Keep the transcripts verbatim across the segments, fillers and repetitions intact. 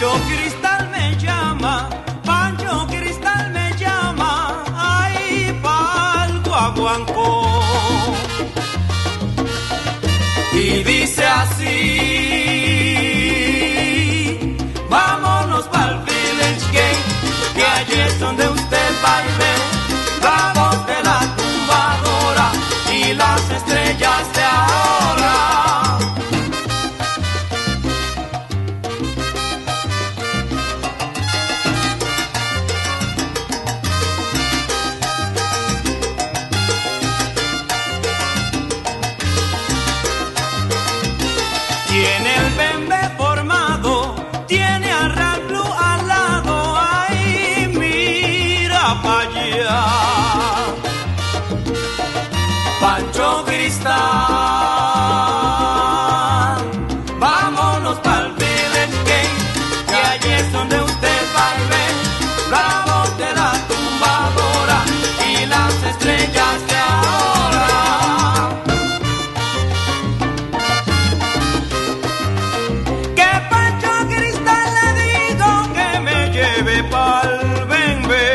Pancho Cristal me llama, Pancho Cristal me llama, ay, pa'l guaguancó. Y dice así, vámonos pa'l Village Gate, que allí es donde usted baile, la voz de la tumbadora y las estrellas de ahora. Tiene el bembe formado, tiene a Rap Blue al lado, ay, mira pa' allá. Pancho Cristal, vámonos pa'l Village Gate, que allí es donde usted baile, la voz de la tumbadora y las estrellas de ahora. Pa'l bembe,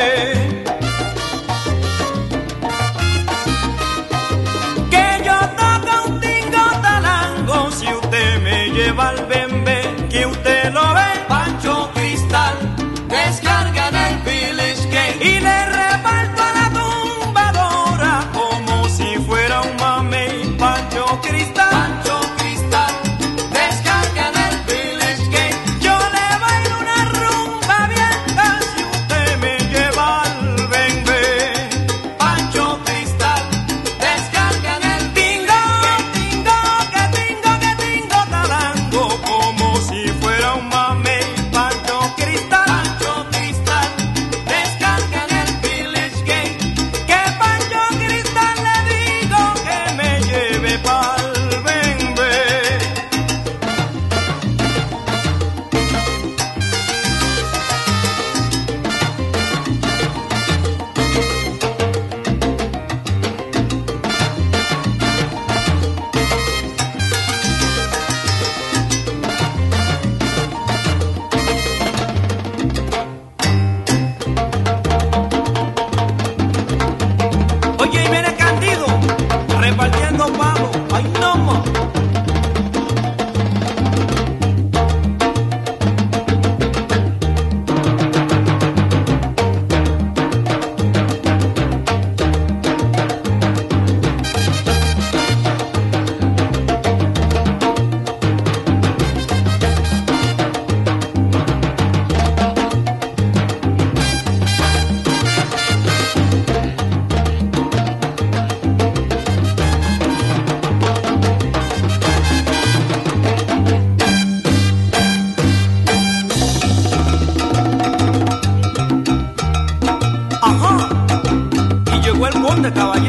que yo toco un tingo talango, si usted me lleva al bembe, que usted lo ve. Pancho Cristal descarga en el Village Gate y le reparto a la tumbadora como si fuera un mamey. Pancho Cristal, Pancho Cristal descarga en el Village Gate, yo le bailo una rumba bien. Repartiendo pavo, ay no más. Ajá, y llegó el conde, caballero.